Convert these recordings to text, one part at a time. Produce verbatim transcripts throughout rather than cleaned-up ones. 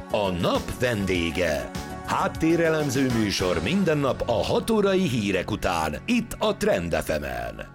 A nap vendége. Háttérelemző műsor minden nap a hat órai hírek után, itt a Trend ef emen.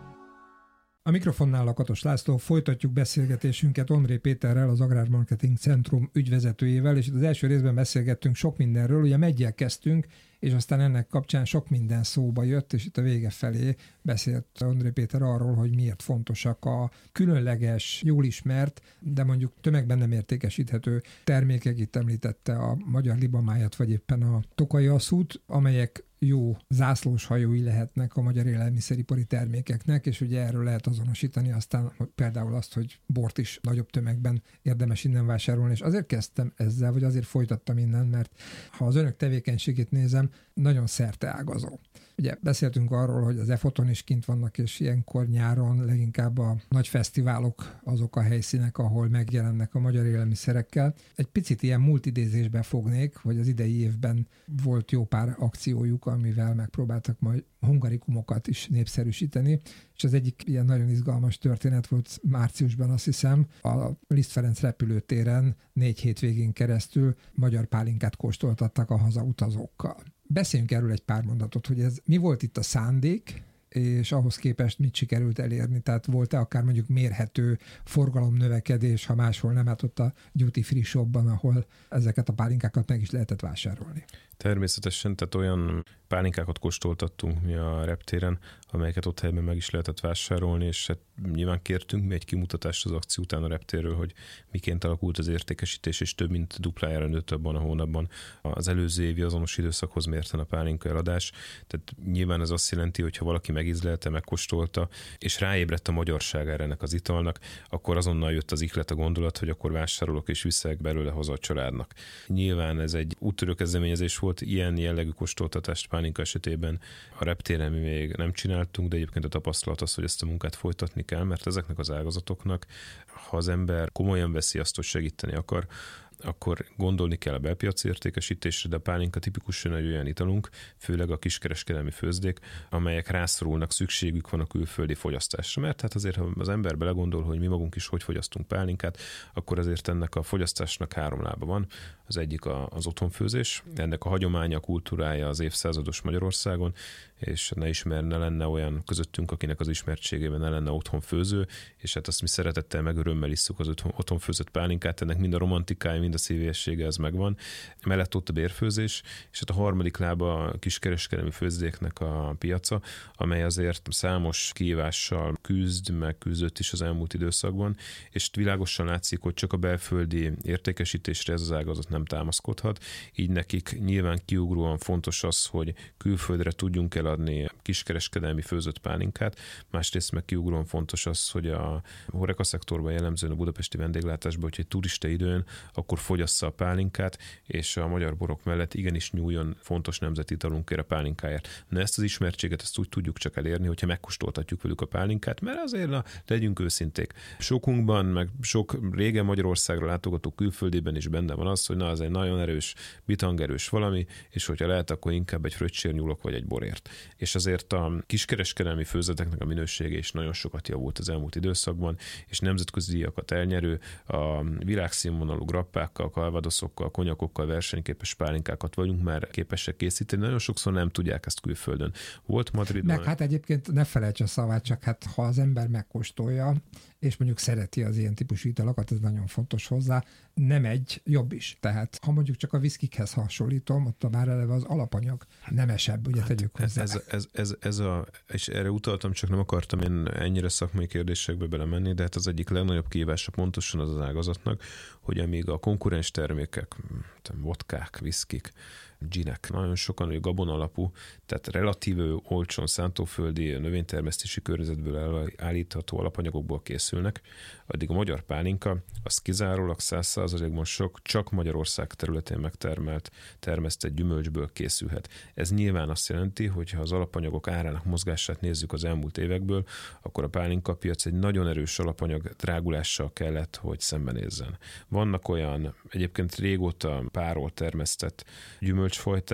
A mikrofonnál Lakatos László, folytatjuk beszélgetésünket Ondré Péterrel, az Agrármarketing Centrum ügyvezetőjével, és itt az első részben beszélgettünk sok mindenről, ugye meggyel kezdtünk, és aztán ennek kapcsán sok minden szóba jött, és itt a vége felé beszélt Ondré Péter arról, hogy miért fontosak a különleges, jól ismert, de mondjuk tömegben nem értékesíthető termékek. Itt említette a magyar libamájat, vagy éppen a tokai aszút, amelyek jó zászlós hajói lehetnek a magyar élelmiszeripari termékeknek, és ugye erről lehet azonosítani aztán például azt, hogy bort is nagyobb tömegben érdemes innen vásárolni, és azért kezdtem ezzel, vagy azért folytattam innen, mert ha az önök tevékenységét nézem, nagyon szerteágazó. Ugye beszéltünk arról, hogy az e foton is kint vannak, és ilyenkor nyáron leginkább a nagy fesztiválok azok a helyszínek, ahol megjelennek a magyar élelmiszerekkel. Egy picit ilyen multidézésbe fognék, hogy az idei évben volt jó pár akciójuk, amivel megpróbáltak majd hungarikumokat is népszerűsíteni, és az egyik ilyen nagyon izgalmas történet volt márciusban, azt hiszem, a Liszt Ferenc repülőtéren négy hétvégén keresztül magyar pálinkát kóstoltattak a hazautazókkal. Beszéljünk erről egy pár mondatot, hogy ez mi volt itt a szándék, és ahhoz képest mit sikerült elérni, tehát volt-e akár mondjuk mérhető forgalomnövekedés, ha máshol nem, hát ott a duty free shopban, ahol ezeket a pálinkákat meg is lehetett vásárolni. Természetesen, tehát olyan pálinkákat kóstoltattunk mi a reptéren, amelyeket ott helyben meg is lehetett vásárolni, és hát nyilván kértünk mi egy kimutatást az akció után a reptérről, hogy miként alakult az értékesítés, és több mint duplájára nőtt abban a hónapban az előző évi azonos időszakhoz mérten a pálinka eladás. Tehát nyilván ez azt jelenti, hogy ha valaki megízlelte, megkóstolta, és ráébredt a magyarságára ennek az italnak, akkor azonnal jött az ihlet, a gondolat, hogy akkor vásárolok és visszaek belőle haza a családnak. Nyilván ez egy úttörő kezdeményezés volt, ilyen jellegű kóstoltatást pálinka esetében a reptéren mi még nem csináltunk, de egyébként a tapasztalat az, hogy ezt a munkát folytatni kell, mert ezeknek az ágazatoknak, ha az ember komolyan veszi azt, hogy segíteni akar, akkor gondolni kell a belpiaci értékesítésre, de a pálinka tipikusan egy olyan italunk, főleg a kiskereskedelmi főzdék, amelyek rászorulnak, szükségük van a külföldi fogyasztásra. Mert hát azért, ha az ember belegondol, hogy mi magunk is hogy fogyasztunk pálinkát, akkor azért ennek a fogyasztásnak három lába van. Az egyik az otthonfőzés, ennek a hagyománya, kultúrája az évszázados Magyarországon, és ne ismerne, lenne olyan közöttünk, akinek az ismertségében ne lenne otthonfőző, és hát azt mi szeretettel meg örömmel isszuk az otthonfőzött pálinkát, ennek mind a romantikája, mind a szívélyessége ez megvan. Mellett ott a bérfőzés, és hát a harmadik lába a kiskereskedelmi főzdéknek a piaca, amely azért számos kihívással küzd, meg küzdött is az elmúlt időszakban, és világosan látszik, hogy csak a belföldi értékesítésre ez az ágazat nem támaszkodhat, így nekik nyilván kiugróan fontos az, hogy külföldre tudjunk eladni kiskereskedelmi főzött pálinkát, másrészt meg kiugróan fontos az, hogy a HoReCa szektorban jellemzően a budapesti vendéglátásban, hogy egy turista időn, akkor fogyassza a pálinkát, és a magyar borok mellett igenis nyúljon fontos nemzeti italunkért a pálinkáért. Na ezt az ismertséget ezt úgy tudjuk csak elérni, hogyha megkóstoltatjuk velük a pálinkát, mert azért na, legyünk őszinték. Sokunkban, meg sok régen Magyarországra látogató külföldében is benne van az, hogy na, ez egy nagyon erős, bitangerős valami, és hogyha lehet, akkor inkább egy fröccsért nyúlok, vagy egy borért. És azért a kiskereskedelmi főzeteknek a minősége is nagyon sokat javult az elmúlt időszakban, és nemzetközi díjakat elnyerő, a világszínvonalú grappákkal, kalvadoszokkal, konyakokkal versenyképes pálinkákat vagyunk már képesek készíteni. Nagyon sokszor nem tudják ezt külföldön. Volt Madridban. Meg hát egyébként ne felejts a szavát, csak hát ha az ember megkóstolja, és mondjuk szereti az ilyen típusú italokat, ez nagyon fontos hozzá, nem egy, jobb is. Tehát ha mondjuk csak a viszkikhez hasonlítom, ott a már eleve az alapanyag nemesebb, ugye hát tegyük hozzá. Ez, ez, ez, ez a, és erre utaltam, csak nem akartam én ennyire szakmai kérdésekbe belemenni, de hát az egyik legnagyobb kihívása pontosan az az ágazatnak, hogy amíg a konkurens termékek, vodkák, viszkik, ginek, nagyon sokan, hogy gabon alapú, tehát relatíve olcsón szántóföldi növénytermesztési környezetből állítható alapanyagokból készülnek, addig a magyar pálinka az kizárólag száz százalékban sok, csak Magyarország területén megtermelt, termesztett gyümölcsből készülhet. Ez nyilván azt jelenti, hogy ha az alapanyagok árának mozgását nézzük az elmúlt évekből, akkor a pálinka piac egy nagyon erős alapanyag drágulással kellett, hogy szembenézzen. Vannak olyan egyébként régóta párol termesztett gyümölcsfajták,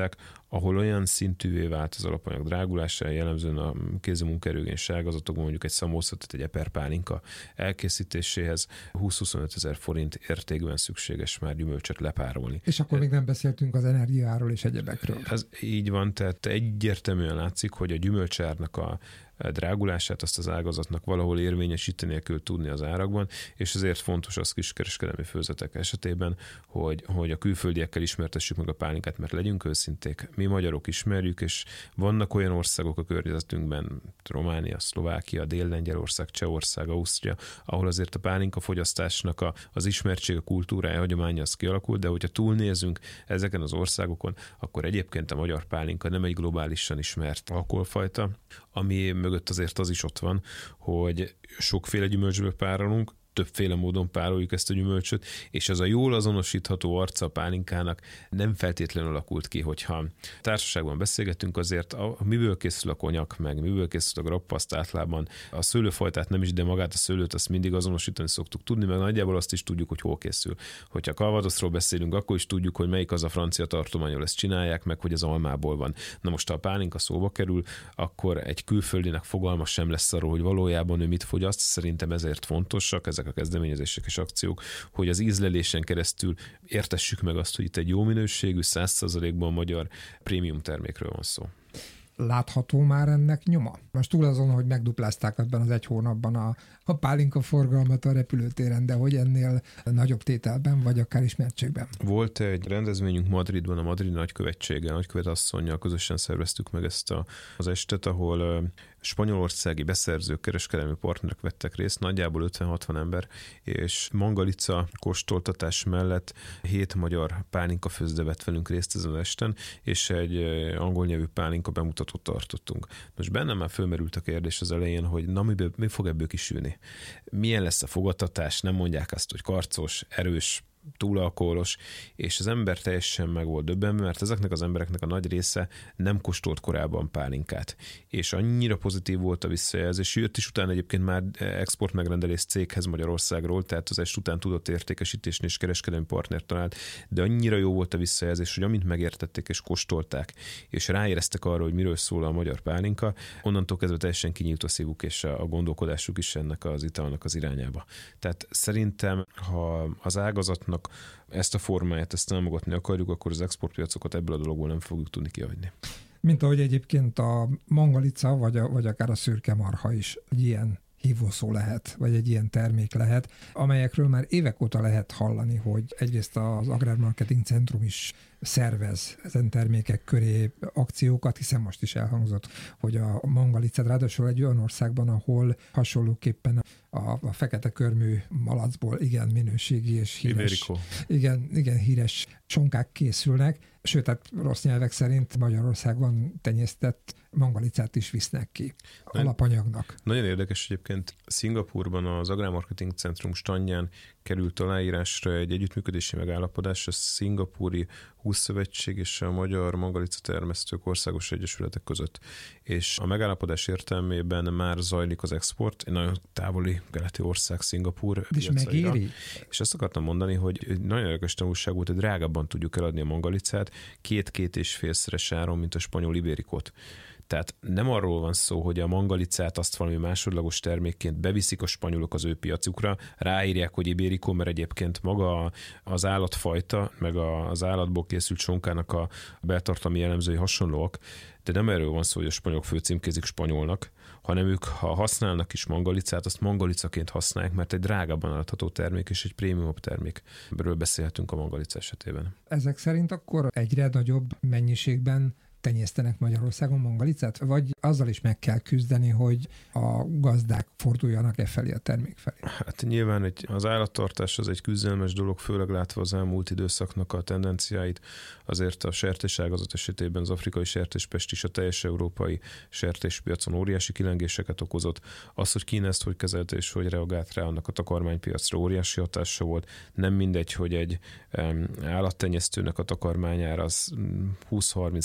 ahol olyan szintűvé vált az alapanyag drágulása, jellemzően a kézi munkaerőigényes ágazatokban, mondjuk egy szamósza, tehát egy eperpálinka elkészítéséhez húsz-huszonöt ezer forint értékben szükséges már gyümölcsöt lepárolni. És akkor még nem beszéltünk az energiáról és egyebekről. Ez így van, tehát egyértelműen látszik, hogy a gyümölcsárnak a drágulását azt az ágazatnak valahol érvényesítenie kell tudni az árakban, és ezért fontos az kiskereskedelmi főzetek esetében, hogy, hogy a külföldiekkel ismertessük meg a pálinkát, mert legyünk őszinték, mi magyarok ismerjük, és vannak olyan országok a környezetünkben, Románia, Szlovákia, Dél-Lengyelország, Csehország, Ausztria, ahol azért a pálinka fogyasztásnak a, az ismertség, a kultúrája, hagyománya az kialakult, de hogyha túlnézünk ezeken az országokon, akkor egyébként a magyar pálinka nem egy globálisan ismert alkoholfajta, ami mögött azért az is ott van, hogy sokféle gyümölcsből párolunk, többféle módon pároljuk ezt a gyümölcsöt, és ez a jól azonosítható arca a pálinkának nem feltétlenül alakult ki, hogyha társaságban beszélgetünk, azért a, miből készül a konyak, meg miből készül a grappaszt általában, a szőlőfajtát nem is, de magát a szőlőt azt mindig azonosítani szoktuk tudni, meg nagyjából azt is tudjuk, hogy hol készül. Hogyha Calvadosról beszélünk, akkor is tudjuk, hogy melyik az a francia tartomány, ahol ezt csinálják, meg hogy az almából van. Na most, ha a pálinka szóba kerül, akkor egy külföldinek fogalma sem lesz arról, hogy valójában ő mit fogyaszt. Szerintem ezért fontosak ezek a kezdeményezések és akciók, hogy az ízlelésen keresztül értessük meg azt, hogy itt egy jó minőségű, száz százalékban magyar prémium termékről van szó. Látható már ennek nyoma? Most túl azon, hogy megduplázták ebben az egy hónapban a, a pálinka forgalmat a repülőtéren, de hogy ennél nagyobb tételben, vagy akár ismertségben? Volt egy rendezvényünk Madridban, a Madrid nagykövetséggel, nagykövetasszonnyal közösen szerveztük meg ezt a, az estet, ahol spanyolországi beszerzők, kereskedelmi partnerek vettek részt, nagyjából ötven-hatvan ember, és mangalica kóstoltatás mellett hét magyar pálinka főzde vett velünk részt ezen az esten, és egy angol nyelvű pálinka bemutatót tartottunk. Most bennem már fölmerült a kérdés az elején, hogy na mi, mi fog ebből kisülni? Milyen lesz a fogadtatás? Nem mondják azt, hogy karcos, erős, túlalkoholos, és az ember teljesen meg volt döbbenve, mert ezeknek az embereknek a nagy része nem kóstolt korábban pálinkát. És annyira pozitív volt a visszajelzés, jött is utána egyébként már export megrendelés céghez Magyarországról, tehát az est után tudott értékesítésni és kereskedelmi partnert talált, de annyira jó volt a visszajelzés, hogy amint megértették és kóstolták, és ráéreztek arra, hogy miről szól a magyar pálinka, onnantól kezdve teljesen kinyílt a szívuk és a gondolkodásuk is ennek az italnak az irányába. Tehát szerintem, ha az ágazatnak ezt a formáját, ezt támogatni akarjuk, akkor az exportpiacokat ebből a dologból nem fogjuk tudni kihagyni. Mint ahogy egyébként a mangalica, vagy, a, vagy akár a szürke marha is egy ilyen hívószó lehet, vagy egy ilyen termék lehet, amelyekről már évek óta lehet hallani, hogy egyrészt az Agrármarketing Centrum is szervez ezen termékek köré akciókat, hiszen most is elhangzott, hogy a mangalicát ráadásul egy olyan országban, ahol hasonlóképpen a, a fekete körmű malacból igen minőségi és híres, igen, igen, híres sonkák készülnek, sőt, tehát rossz nyelvek szerint Magyarországon tenyésztett mangalicát is visznek ki nagyon, alapanyagnak. Nagyon érdekes egyébként, Szingapúrban az Agrármarketing Centrum standján került aláírásra egy együttműködési megállapodás a Szingapúri Hússzövetség és a Magyar Mangalica Termesztők Országos Egyesületek között. És a megállapodás értelmében már zajlik az export, egy nagyon távoli keleti ország Szingapúr piacaira. És azt akartam mondani, hogy nagyon érdekes tanulság volt, hogy drágábban tudjuk eladni a mangalicát, két-két és félszeres áron, mint a spanyol ibérikot. Tehát nem arról van szó, hogy a mangalicát azt valami másodlagos termékként beviszik a spanyolok az ő piacukra, ráírják, hogy ibérico, mert egyébként maga az állatfajta, meg az állatból készült sonkának a beltartalmi jellemzői hasonlóak, de nem erről van szó, hogy a spanyolok főcímkézik spanyolnak, hanem ők, ha használnak is mangalicát, azt mangalicaként használják, mert egy drágabban eladható termék és egy prémiumabb termék. Erről beszélhetünk a mangalica esetében. Ezek szerint akkor egyre nagyobb mennyiségben tenyésztenek Magyarországon mangalicát, vagy azzal is meg kell küzdeni, hogy a gazdák forduljanak e felé a termék felé? Hát nyilván egy, az állattartás az egy küzdelmes dolog, főleg látva az elmúlt időszaknak a tendenciáit. Azért a sertéságazat esetében az afrikai sertéspest is a teljes európai sertéspiacon óriási kilengéseket okozott. Az, hogy Kína ezt hogy kezelte és hogy reagált rá, annak a takarmánypiacra óriási hatása volt. Nem mindegy, hogy egy um, állattenyésztőnek a takarmányára az húsz-harminc, akár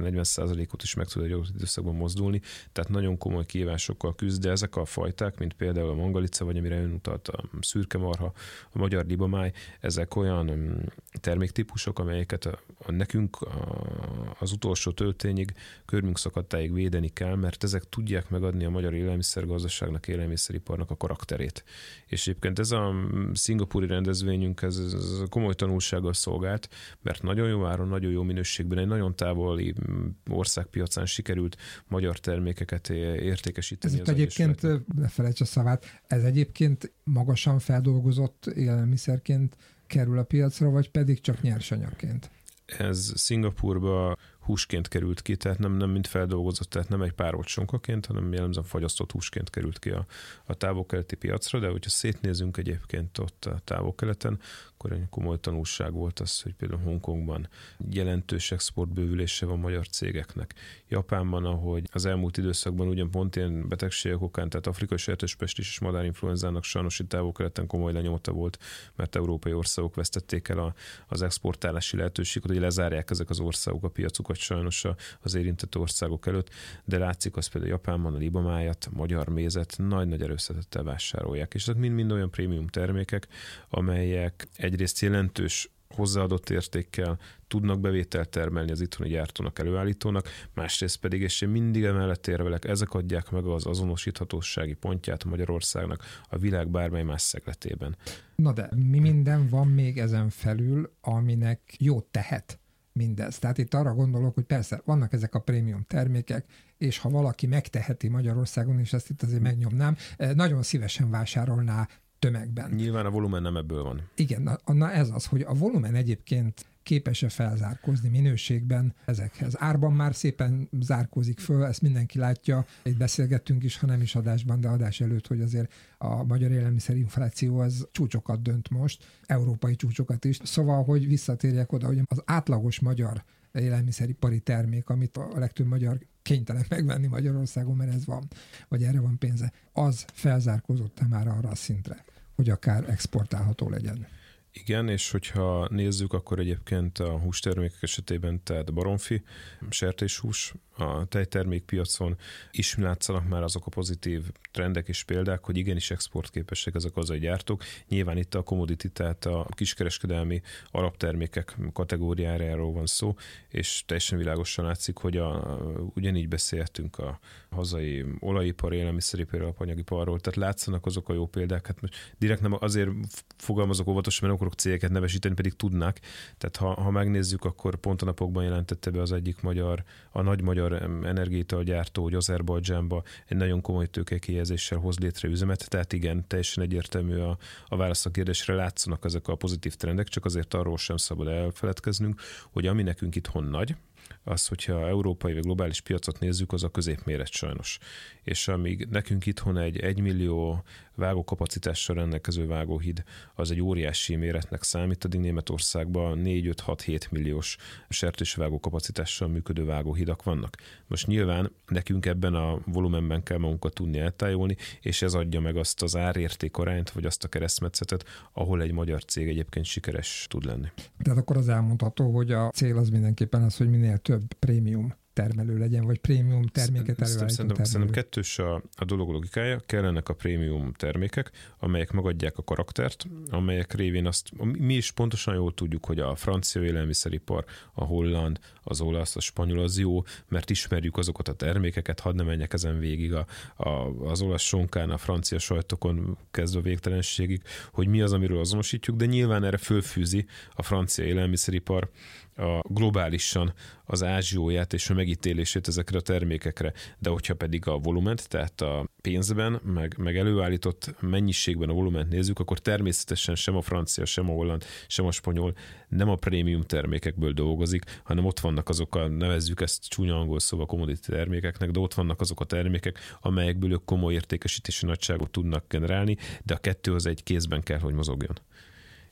negyven százalékot is meg tud egy adott időszakban mozdulni, tehát nagyon komoly kihívásokkal küzd, de ezek a fajták, mint például a mangalica, vagy amire ön utalt a szürke marha, a magyar libamáj, ezek olyan terméktípusok, amelyeket a, a nekünk a, az utolsó töltényig, körmünk szakadtáig védeni kell, mert ezek tudják megadni a magyar élelmiszergazdaságnak, élelmiszeriparnak a karakterét. És egyébként ez a szingapúri rendezvényünk, ez, ez komoly tanulsággal szolgált, mert nagyon jó áron, nagyon jó minőségben, egy nagyon távoli országpiacán sikerült magyar termékeket értékesíteni. Ez itt egyébként, ne felejts a szavát, ez egyébként magasan feldolgozott élelmiszerként kerül a piacra, vagy pedig csak nyersanyagként? Ez Szingapúrba húsként került ki, tehát nem, nem mint feldolgozott, tehát nem egy párolt sonkaként, hanem jellemzően fagyasztott húsként került ki a, a távol-keleti piacra, de hogyha szétnézünk egyébként ott a távol-keleten, akkor egy komoly tanulság volt az, hogy például Hongkongban jelentős exportbővülése van magyar cégeknek. Japánban, ahogy az elmúlt időszakban ugyan pont ilyen betegségek okán, tehát afrikai sertéspestis és madárinfluenzának sajnos itt távol-keleten komoly lenyomata volt, mert európai országok vesztették el a, az exportálási lehetőséget, hogy lezárják ezek az országok a piacukat sajnos az érintett országok előtt, de látszik az például Japánban a libamájat, a magyar mézet nagy-nagy erőszatettel vásárolják, és ezek mind-mind olyan prémium termékek, amelyek egyrészt jelentős hozzáadott értékkel tudnak bevételt termelni az itthoni gyártónak, előállítónak, másrészt pedig, és én mindig emellett érvelek, ezek adják meg az azonosíthatósági pontját Magyarországnak a világ bármely más szegletében. Na de mi minden van még ezen felül, aminek jót tehet mindez? Tehát itt arra gondolok, hogy persze vannak ezek a prémium termékek, és ha valaki megteheti Magyarországon, és ezt itt azért megnyomnám, nagyon szívesen vásárolná tömegben. Nyilván a volumen nem ebből van. Igen, na, na ez az, hogy a volumen egyébként képes-e felzárkózni minőségben ezekhez. Árban már szépen zárkózik föl, ezt mindenki látja, itt beszélgettünk is, ha nem is adásban, de adás előtt, hogy azért a magyar élelmiszerinfláció az csúcsokat dönt most, európai csúcsokat is. Szóval, hogy visszatérjek oda, hogy az átlagos magyar élelmiszeripari termék, amit a legtöbb magyar kénytelen megvenni Magyarországon, mert ez van, vagy erre van pénze, az felzárkózott-e már arra a szintre, hogy akár exportálható legyen? Igen, és hogyha nézzük, akkor egyébként a hústermékek esetében, tehát baromfi, sertéshús, a tejtermékpiacon is látszanak már azok a pozitív trendek és példák, hogy igenis exportképesek ezek hazai gyártók. Nyilván itt a commodity, tehát a kiskereskedelmi alaptermékek kategóriájáról van szó, és teljesen világosan látszik, hogy a, ugyanígy beszéltünk a hazai olajipar, élelmiszeripar, alapanyagiparról, tehát látszanak azok a jó példák. Hát most direkt nem azért fogalmazok óvatosan, mert nem akarok cégeket nevesíteni, pedig tudnák. Tehát ha, ha megnézzük, akkor pont a napokban jelentette be az egyik magyar, a nagy magyar energiaitalgyártó, hogy Azerbajdzsánba egy nagyon komoly tőkekihelyezéssel hoz létre üzemet, tehát igen, teljesen egyértelmű a, a válasz a kérdésre, látszanak ezek a pozitív trendek, csak azért arról sem szabad elfeledkeznünk, hogy ami nekünk itthon nagy, az, hogyha európai vagy globális piacot nézzük, az a középméret sajnos. És amíg nekünk itthon egy egymillió vágókapacitással rendelkező vágóhíd, az egy óriási méretnek számít, addig Németországban négy öt hat hét milliós sertésvágó kapacitással működő vágóhidak vannak. Most nyilván nekünk ebben a volumenben kell magunkat tudni eltájolni, és ez adja meg azt az árérték arányt, vagy azt a keresztmetszetet, ahol egy magyar cég egyébként sikeres tud lenni. Tehát akkor az elmondható, hogy a cél az mindenképpen az, hogy minél több prémium termelő legyen, vagy prémium terméket előállító szerintem, szerintem kettős a, a dolog logikája, kellenek a prémium termékek, amelyek megadják a karaktert, amelyek révén azt, mi is pontosan jól tudjuk, hogy a francia élelmiszeripar, a holland, az olasz, a spanyol az jó, mert ismerjük azokat a termékeket, hadd ne menjek ezen végig a, a, az olasz sonkán, a francia sajtokon kezdve végtelenségig, hogy mi az, amiről azonosítjuk, de nyilván erre fölfűzi a francia élelmiszeripar a globálisan az ázsióját és a megítélését ezekre a termékekre. De hogyha pedig a volument, tehát a pénzben, meg, meg előállított mennyiségben a volument nézzük, akkor természetesen sem a francia, sem a holland, sem a spanyol nem a prémium termékekből dolgozik, hanem ott vannak azok a, nevezzük ezt csúnya angol szóval commodity termékeknek, de ott vannak azok a termékek, amelyekből ők komoly értékesítési nagyságot tudnak generálni, de a kettő az egy kézben kell, hogy mozogjon.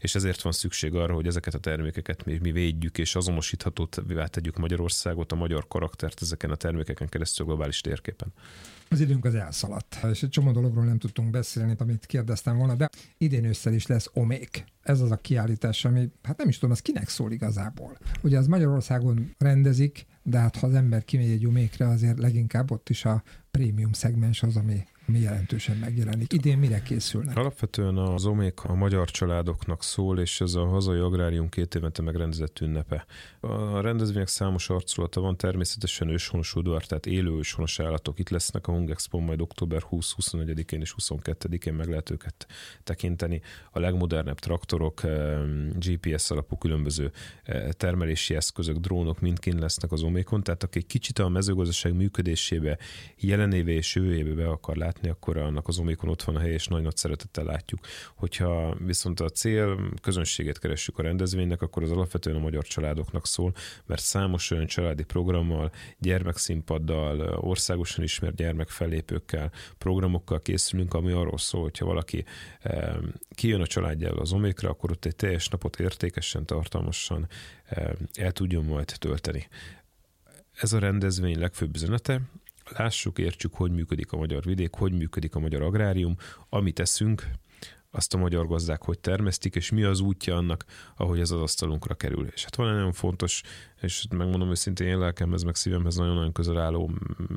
és ezért van szükség arra, hogy ezeket a termékeket mi, mi védjük, és azonosíthatóvá tegyük Magyarországot, a magyar karaktert ezeken a termékeken keresztül globális térképen. Az időnk az elszaladt, és egy csomó dologról nem tudtunk beszélni, amit kérdeztem volna, de idén ősszel is lesz Omék. Ez az a kiállítás, ami, hát nem is tudom, az kinek szól igazából. Ugye az Magyarországon rendezik, de hát ha az ember kimegy egy Omékre, azért leginkább ott is a prémium szegmens az, ami ami jelentősen megjelenik. Idén mire készülnek? Alapvetően az Omék a magyar családoknak szól, és ez a hazai agrárium két évente megrendezett ünnepe. A rendezvények számos arculata van, természetesen őshonos udvar, tehát élő őshonos állatok itt lesznek a Hungexpon, majd október huszadikán, huszonegyedikén és huszonkettedikén meg lehet őket tekinteni. A legmodernebb traktorok, gé pé es alapú különböző termelési eszközök, drónok mind kint lesznek az Omékon, tehát aki egy kicsit a mezőgazdaság működésébe, jelenébe és jövőjébe be akar látni, akkor annak az Omékon ott van a hely, és nagy-nagy szeretettel látjuk. Hogyha viszont a cél közönségét keressük a rendezvénynek, akkor az alapvetően a magyar családoknak szól, mert számos olyan családi programmal, gyermekszínpaddal, országosan ismert gyermekfellépőkkel, programokkal készülünk, ami arról szól, hogyha valaki eh, kijön a családjával az Omékra, akkor ott egy teljes napot értékesen, tartalmasan eh, el tudjon majd tölteni. Ez a rendezvény legfőbb üzenete. Lássuk, értsük, hogy működik a magyar vidék, hogy működik a magyar agrárium, amit eszünk, azt a magyar gazdák hogy termesztik, és mi az útja annak, ahogy ez az asztalunkra kerül. És hát van egy nagyon fontos, és megmondom őszintén, én lelkemhez, meg szívemhez nagyon-nagyon közel álló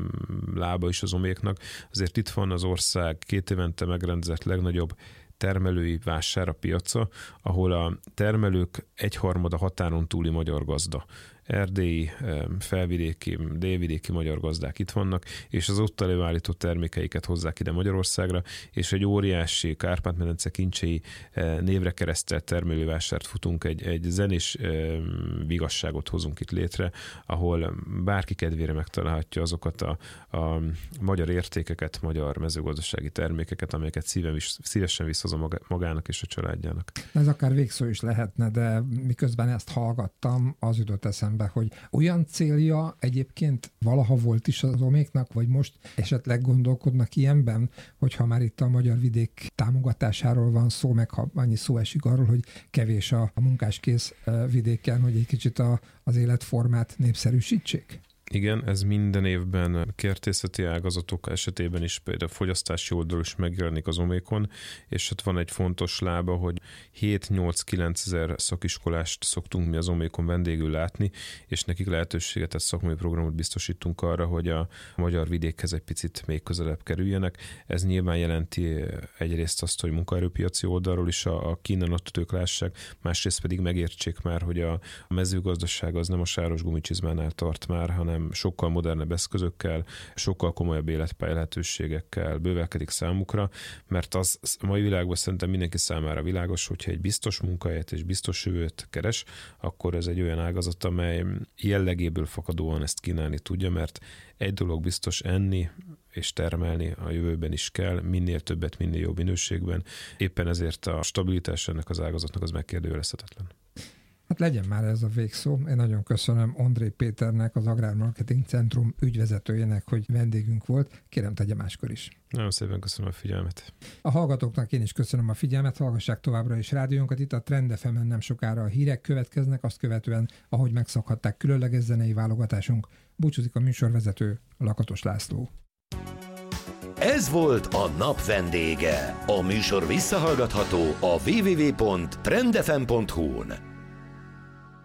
lába is az Oméknak. Azért itt van az ország két évente megrendezett legnagyobb termelői vásár a piaca, ahol a termelők egyharmada határon túli magyar gazda. Erdélyi, felvidéki, délvidéki magyar gazdák itt vannak, és az ott előállított termékeiket hozzák ide Magyarországra, és egy óriási Kárpát-medence kincsei névre keresztelt termelővásárt futunk, egy, egy zenés vigasságot hozunk itt létre, ahol bárki kedvére megtalálhatja azokat a, a magyar értékeket, magyar mezőgazdasági termékeket, amelyeket szíven, szívesen visszhozom magának és a családjának. Ez akár végszó is lehetne, de miközben ezt hallgattam, az jutott eszembe, hogy olyan célja egyébként valaha volt is az Oméknak, vagy most esetleg gondolkodnak ilyenben, hogyha már itt a magyar vidék támogatásáról van szó, meg ha annyi szó esik arról, hogy kevés a munkáskész vidéken, hogy egy kicsit a, az életformát népszerűsítsék? Igen, ez minden évben kertészeti ágazatok esetében is, például a fogyasztási oldalról is megjelenik az Omékon, és hát van egy fontos lába, hogy hét-nyolc-kilenc ezer szakiskolást szoktunk mi az Omékon vendégül látni, és nekik lehetőséget, egy szakmai programot biztosítunk arra, hogy a magyar vidékhez egy picit még közelebb kerüljenek. Ez nyilván jelenti egyrészt azt, hogy munkaerőpiaci oldalról is a, a kínálatot ők lássák, másrészt pedig megértsék már, hogy a mezőgazdaság az nem a sáros gumicsizmánál tart már, hanem sokkal modernebb eszközökkel, sokkal komolyabb életpálya lehetőségekkel bővelkedik számukra, mert az a mai világban szerintem mindenki számára világos, hogyha egy biztos munkahelyet és biztos jövőt keres, akkor ez egy olyan ágazat, amely jellegéből fakadóan ezt kínálni tudja, mert egy dolog biztos, enni és termelni a jövőben is kell, minél többet, minél jobb minőségben. Éppen ezért a stabilitás ennek az ágazatnak az megkérdőjelezhetetlen. Hát legyen már ez a végszó. Én nagyon köszönöm Ondré Péternek, az Agrármarketing Centrum ügyvezetőjének, hogy vendégünk volt. Kérem, tegye máskor is. Nagyon szépen köszönöm a figyelmet. A hallgatóknak én is köszönöm a figyelmet, hallgassák továbbra is rádiónkat. Itt a Trend ef emen nem sokára a hírek következnek, azt követően, ahogy megszokhatták, különleges zenei válogatásunk. Búcsúzik a műsorvezető, Lakatos László. Ez volt a nap vendége. A műsor visszahallgatható a double-u double-u double-u pont trend f m pont hu-n.